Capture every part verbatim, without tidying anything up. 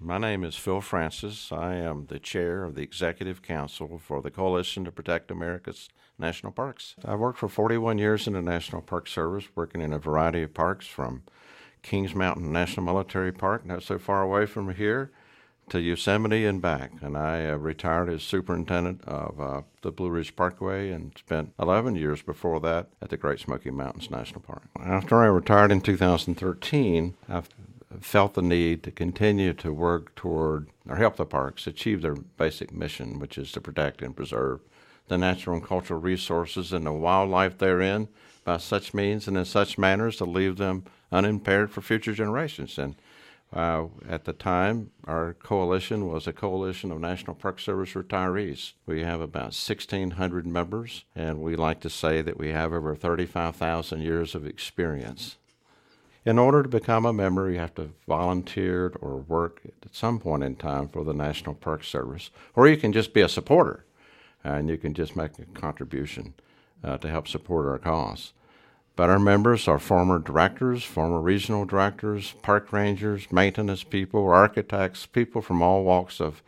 My name is Phil Francis. I am the chair of the Executive Council for the Coalition to Protect America's National Parks. I've worked for forty-one years in the National Park Service, working in a variety of parks from Kings Mountain National Military Park, not so far away from here, to Yosemite and back. And I uh, retired as superintendent of uh, the Blue Ridge Parkway and spent eleven years before that at the Great Smoky Mountains National Park. After I retired in two thousand thirteen, I've felt the need to continue to work toward or help the parks achieve their basic mission, which is to protect and preserve the natural and cultural resources and the wildlife therein by such means and in such manners to leave them unimpaired for future generations. And uh, at the time, our coalition was a coalition of National Park Service retirees. We have about sixteen hundred members, and we like to say that we have over thirty-five thousand years of experience. In order to become a member, you have to volunteer or work at some point in time for the National Park Service, or you can just be a supporter, and you can just make a contribution uh, to help support our cause. But our members are former directors, former regional directors, park rangers, maintenance people, architects, people from all walks of,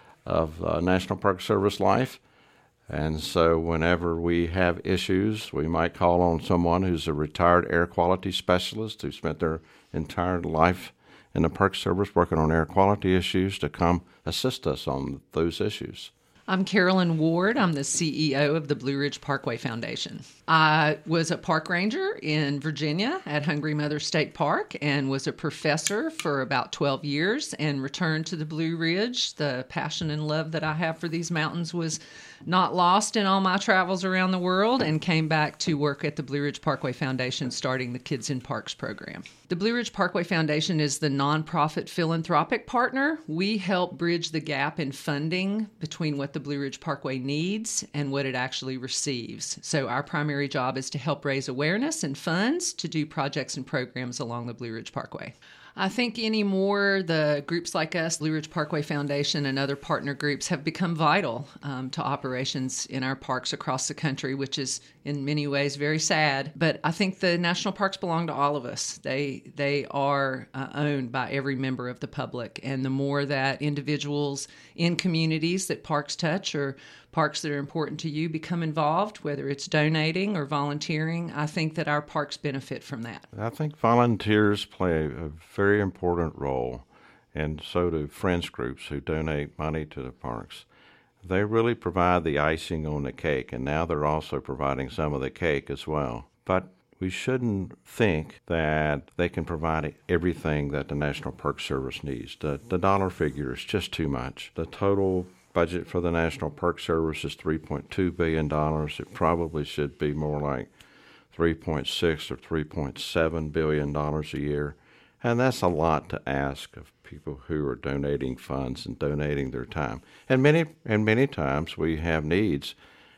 of uh, National Park Service life. And so whenever we have issues, we might call on someone who's a retired air quality specialist who spent their entire life in the Park Service working on air quality issues to come assist us on those issues. I'm Carolyn Ward. I'm the C E O of the Blue Ridge Parkway Foundation. I was a park ranger in Virginia at Hungry Mother State Park and was a professor for about twelve years and returned to the Blue Ridge. The passion and love that I have for these mountains was not lost in all my travels around the world and came back to work at the Blue Ridge Parkway Foundation starting the Kids in Parks program. The Blue Ridge Parkway Foundation is the nonprofit philanthropic partner. We help bridge the gap in funding between what the Blue Ridge Parkway needs and what it actually receives. So our primary job is to help raise awareness and funds to do projects and programs along the Blue Ridge Parkway. I think anymore the groups like us, Blue Ridge Parkway Foundation and other partner groups, have become vital um, to operations in our parks across the country, which is in many ways very sad. But I think the national parks belong to all of us. They they are uh, owned by every member of the public. And the more that individuals in communities that parks touch or parks that are important to you become involved, whether it's donating or volunteering, I think that our parks benefit from that. I think volunteers play a very important role, and so do friends groups who donate money to the parks. They really provide the icing on the cake, and now they're also providing some of the cake as well. But we shouldn't think that they can provide everything that the National Park Service needs. The, the dollar figure is just too much. The total budget for the National Park Service is three point two billion dollars. It probably should be more like three point six or three point seven billion dollars a year. And that's a lot to ask of people who are donating funds and donating their time. And many and many times we have needs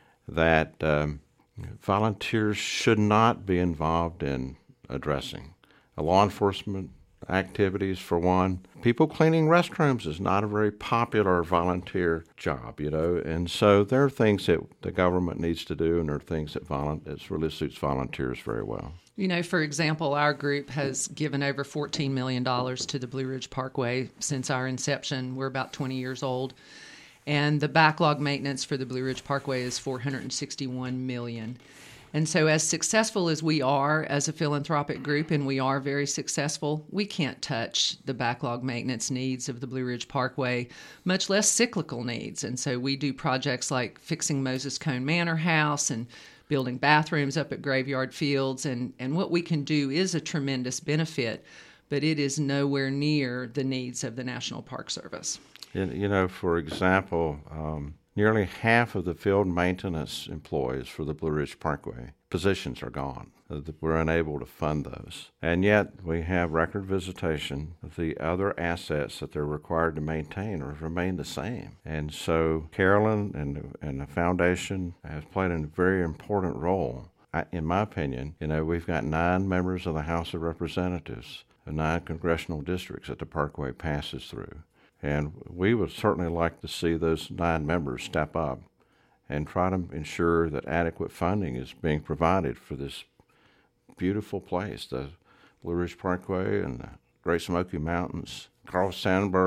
that um, volunteers should not be involved in addressing. A law enforcement activities, for one. People cleaning restrooms is not a very popular volunteer job, you know, and so there are things that the government needs to do, and there are things that volu- that really suits volunteers very well. You know, for example, our group has given over fourteen million dollars to the Blue Ridge Parkway since our inception. We're about twenty years old, and the backlog maintenance for the Blue Ridge Parkway is four hundred sixty-one million dollars. And so as successful as we are as a philanthropic group, and we are very successful, we can't touch the backlog maintenance needs of the Blue Ridge Parkway, much less cyclical needs. And so we do projects like fixing Moses Cone Manor House and building bathrooms up at Graveyard Fields. And, and what we can do is a tremendous benefit, but it is nowhere near the needs of the National Park Service. You know, for example, um, nearly half of the field maintenance employees for the Blue Ridge Parkway positions are gone. We're unable to fund those. And yet we have record visitation. The other assets that they're required to maintain are, remain the same. And so Carolyn and, and the foundation has played a very important role. I, in my opinion, you know, we've got nine members of the House of Representatives, nine congressional districts that the Parkway passes through. And we would certainly like to see those nine members step up and try to ensure that adequate funding is being provided for this beautiful place, the Blue Ridge Parkway and the Great Smoky Mountains. Carl Sandburg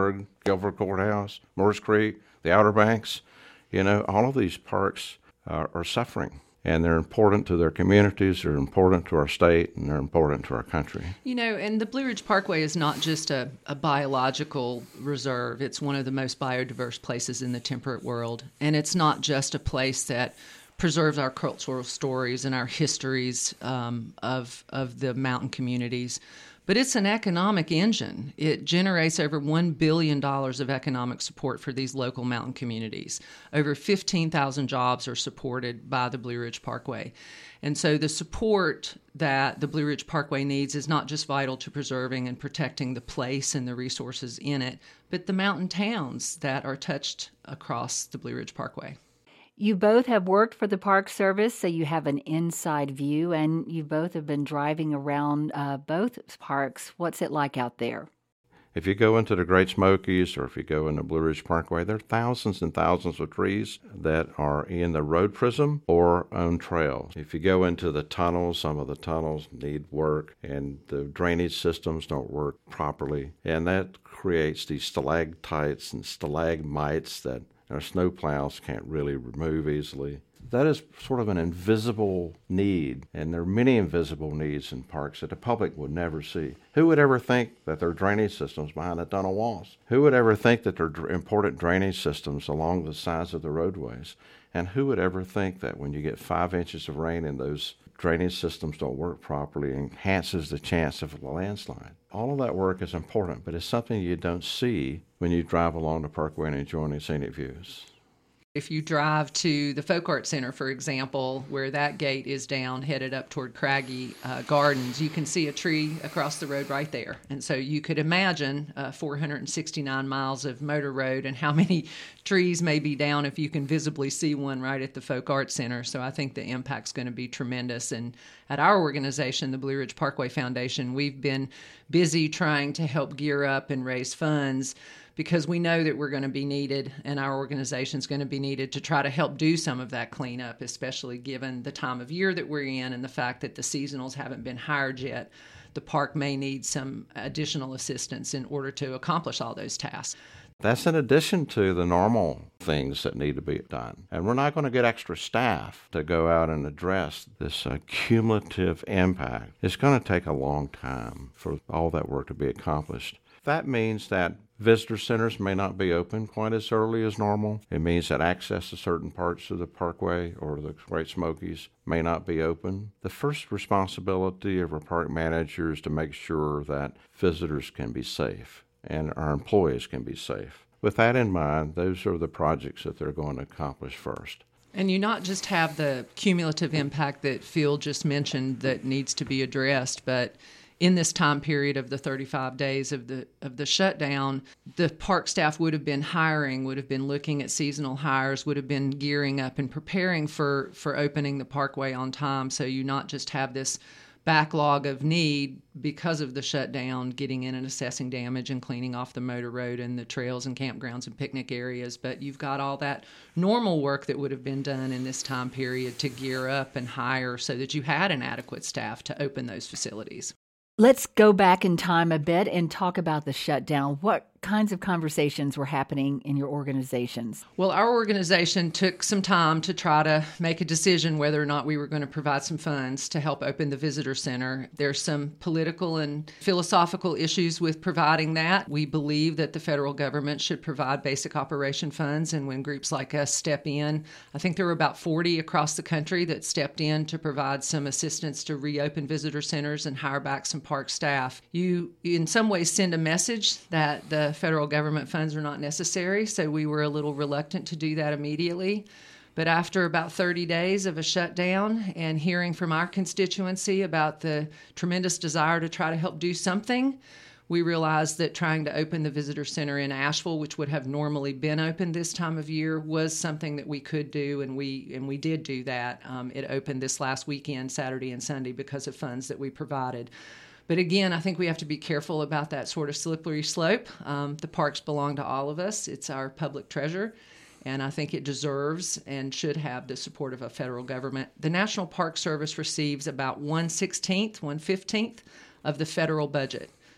Guilford Courthouse, Moores Creek, the Outer Banks. You know, all of these parks uh, are suffering. And they're important to their communities, they're important to our state, and they're important to our country. You know, and the Blue Ridge Parkway is not just a, a biological reserve. It's one of the most biodiverse places in the temperate world. And it's not just a place that preserves our cultural stories and our histories um, of, of the mountain communities, but it's an economic engine. It generates over one billion dollars of economic support for these local mountain communities. Over fifteen thousand jobs are supported by the Blue Ridge Parkway. And so the support that the Blue Ridge Parkway needs is not just vital to preserving and protecting the place and the resources in it, but the mountain towns that are touched across the Blue Ridge Parkway. You both have worked for the Park Service, so you have an inside view, and you both have been driving around uh, both parks. What's it like out there? If you go into the Great Smokies or if you go into Blue Ridge Parkway, there are thousands and thousands of trees that are in the road prism or on trails. If you go into the tunnels, some of the tunnels need work and the drainage systems don't work properly. And that creates these stalactites and stalagmites that our snow plows can't really remove easily. That is sort of an invisible need, and there are many invisible needs in parks that the public would never see. Who would ever think that there are drainage systems behind the tunnel walls? Who would ever think that there are important drainage systems along the sides of the roadways? And who would ever think that when you get five inches of rain and those drainage systems don't work properly, it enhances the chance of a landslide? All of that work is important, but it's something you don't see when you drive along the parkway and enjoy the scenic views. If you drive to the Folk Art Center, for example, where that gate is down, headed up toward Craggy uh, Gardens, you can see a tree across the road right there. And so you could imagine uh, four hundred sixty-nine miles of motor road and how many trees may be down if you can visibly see one right at the Folk Art Center. So I think the impact's going to be tremendous. And at our organization, the Blue Ridge Parkway Foundation, we've been busy trying to help gear up and raise funds because we know that we're going to be needed and our organization is going to be needed to try to help do some of that cleanup, especially given the time of year that we're in and the fact that the seasonals haven't been hired yet. The park may need some additional assistance in order to accomplish all those tasks. That's in addition to the normal things that need to be done. And we're not going to get extra staff to go out and address this uh, cumulative impact. It's going to take a long time for all that work to be accomplished. That means that visitor centers may not be open quite as early as normal. It means that access to certain parts of the parkway or the Great Smokies may not be open. The first responsibility of our park manager is to make sure that visitors can be safe and our employees can be safe. With that in mind, those are the projects that they're going to accomplish first. And you not just have the cumulative impact that Phil just mentioned that needs to be addressed, but in this time period of the thirty-five days of the of the shutdown, the park staff would have been hiring, would have been looking at seasonal hires, would have been gearing up and preparing for, for opening the parkway on time. So you not just have this backlog of need because of the shutdown, getting in and assessing damage and cleaning off the motor road and the trails and campgrounds and picnic areas, but you've got all that normal work that would have been done in this time period to gear up and hire so that you had an adequate staff to open those facilities. Let's go back in time a bit and talk about the shutdown. What kinds of conversations were happening in your organizations? Well, our organization took some time to try to make a decision whether or not we were going to provide some funds to help open the visitor center. There's some political and philosophical issues with providing that. We believe that the federal government should provide basic operation funds, and when groups like us step in, I think there were about forty across the country that stepped in to provide some assistance to reopen visitor centers and hire back some park staff. You, in some ways, send a message that the federal government funds are not necessary, so we were a little reluctant to do that immediately. But after about thirty days of a shutdown and hearing from our constituency about the tremendous desire to try to help do something, we realized that trying to open the visitor center in Asheville, which would have normally been open this time of year, was something that we could do, and we and we did do that. Um, it opened this last weekend, Saturday and Sunday, because of funds that we provided. But again, I think we have to be careful about that sort of slippery slope. Um, the parks belong to all of us. It's our public treasure, and I think it deserves and should have the support of a federal government. The National Park Service receives about one sixteenth, one fifteenth of the federal budget.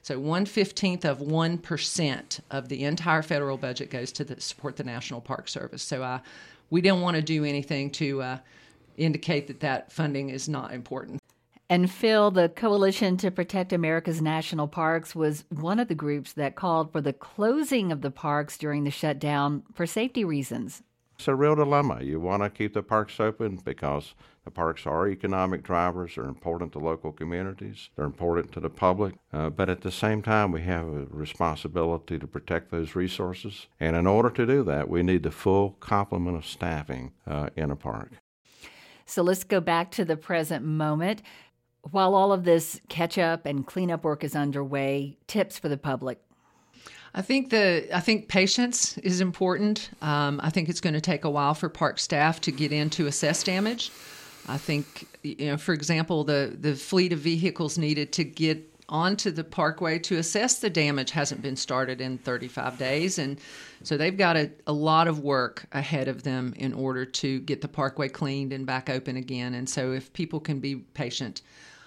So one fifteenth of one percent of the entire federal budget goes to the, support the National Park Service. So uh, we don't want to do anything to uh, indicate that that funding is not important. And Phil, the Coalition to Protect America's National Parks was one of the groups that called for the closing of the parks during the shutdown for safety reasons. It's a real dilemma. You want to keep the parks open because the parks are economic drivers. They're important to local communities. They're important to the public. Uh, but at the same time, we have a responsibility to protect those resources. And in order to do that, we need the full complement of staffing uh, in a park. So let's go back to the present moment. While all of this catch-up and cleanup work is underway, tips for the public? I think the I think patience is important. Um, I think it's going to take a while for park staff to get in to assess damage. I think, you know, for example, the, the fleet of vehicles needed to get onto the parkway to assess the damage hasn't been started in thirty-five days. And so they've got a, a lot of work ahead of them in order to get the parkway cleaned and back open again. And so if people can be patient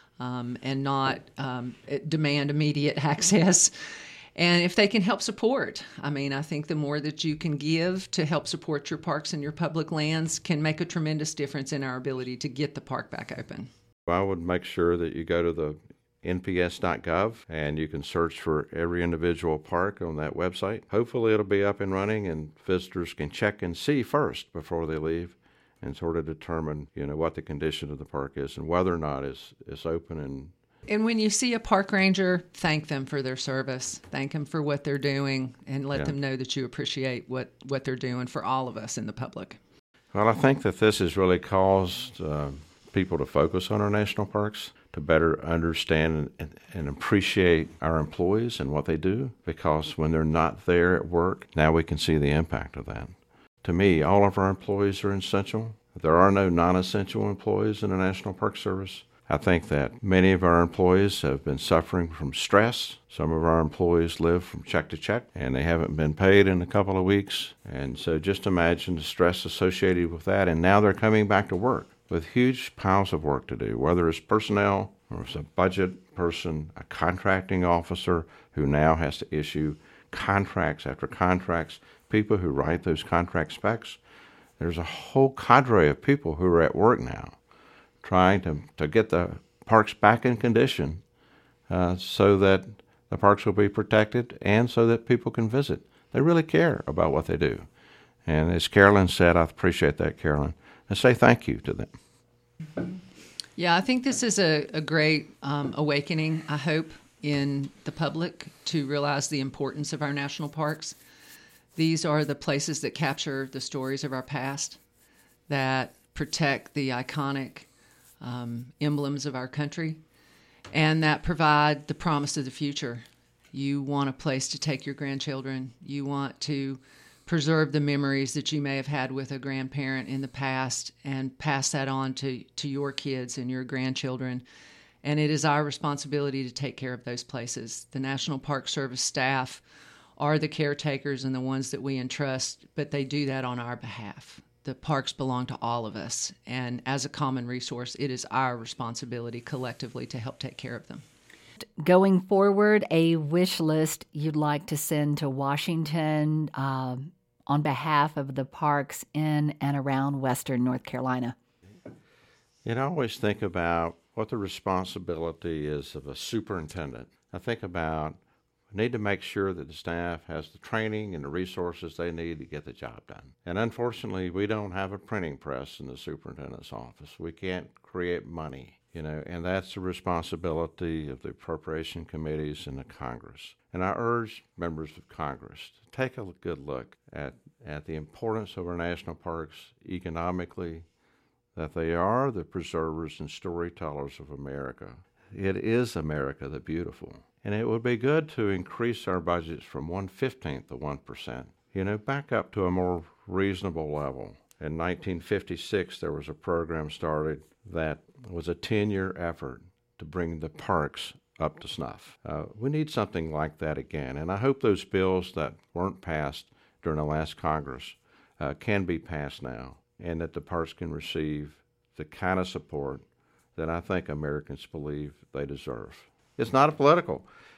um, and not um, demand immediate access, and if they can help support, I mean, I think the more that you can give to help support your parks and your public lands can make a tremendous difference in our ability to get the park back open. I would make sure that you go to the N P S dot gov and you can search for every individual park on that website. Hopefully it'll be up and running and visitors can check and see first before they leave and sort of determine, you know, what the condition of the park is and whether or not it's, it's open. And And when you see a park ranger, thank them for their service. Thank them for what they're doing and let Yeah. them know that you appreciate what, what they're doing for all of us in the public. Well, I think that this has really caused uh, people to focus on our national parks, to better understand and, and appreciate our employees and what they do, because when they're not there at work, now we can see the impact of that. To me, all of our employees are essential. There are no non-essential employees in the National Park Service. I think that many of our employees have been suffering from stress. Some of our employees live from check to check, and they haven't been paid in a couple of weeks. And so just imagine the stress associated with that. And now they're coming back to work with huge piles of work to do, whether it's personnel or it's a budget person, a contracting officer who now has to issue contracts after contracts, people who write those contract specs. There's a whole cadre of people who are at work now trying to, to get the parks back in condition uh, so that the parks will be protected and so that people can visit. They really care about what they do. And as Carolyn said, I appreciate that, Carolyn, and say thank you to them. Mm-hmm. Yeah, I think this is a, a great um, awakening, I hope, in the public to realize the importance of our national parks. These are the places that capture the stories of our past, that protect the iconic Um, emblems of our country, and that provide the promise of the future. You want a place to take your grandchildren. You want to preserve the memories that you may have had with a grandparent in the past and pass that on to, to your kids and your grandchildren. And it is our responsibility to take care of those places. The National Park Service staff are the caretakers and the ones that we entrust, but they do that on our behalf. The parks belong to all of us, and as a common resource, it is our responsibility collectively to help take care of them. Going forward, a wish list you'd like to send to Washington um, on behalf of the parks in and around Western North Carolina? You know, I always think about what the responsibility is of a superintendent. I think about we need to make sure that the staff has the training and the resources they need to get the job done. And unfortunately, we don't have a printing press in the superintendent's office. We can't create money, you know, and that's the responsibility of the appropriation committees in the Congress. And I urge members of Congress to take a good look at, at the importance of our national parks economically, that they are the preservers and storytellers of America. It is America the Beautiful. And it would be good to increase our budgets from one fifteenth to one percent, you know, back up to a more reasonable level. In nineteen fifty-six, there was a program started that was a ten-year effort to bring the parks up to snuff. Uh, we need something like that again. And I hope those bills that weren't passed during the last Congress uh, can be passed now, and that the parks can receive the kind of support that I think Americans believe they deserve. It's not a political.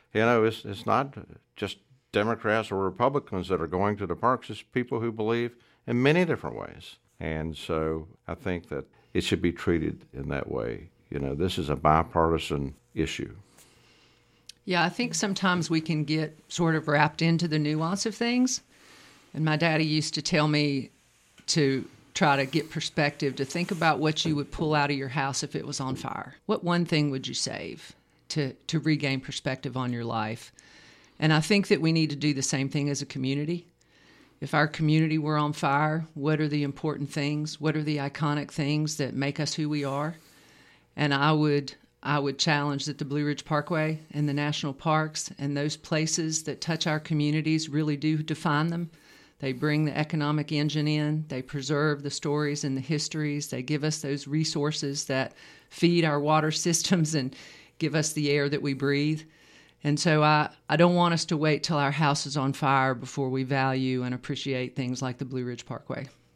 you know, it's, it's not just Democrats or Republicans that are going to the parks. It's people who believe in many different ways. And so I think that it should be treated in that way. You know, this is a bipartisan issue. Yeah, I think sometimes we can get sort of wrapped into the nuance of things. And my daddy used to tell me to try to get perspective, to think about what you would pull out of your house if it was on fire. What one thing would you save to, to regain perspective on your life? And I think that we need to do the same thing as a community. If our community were on fire, what are the important things? What are the iconic things that make us who we are? And I would I would challenge that the Blue Ridge Parkway and the national parks and those places that touch our communities really do define them. They bring the economic engine in. They preserve the stories and the histories. They give us those resources that feed our water systems and give us the air that we breathe. And so I, I don't want us to wait till our house is on fire before we value and appreciate things like the Blue Ridge Parkway.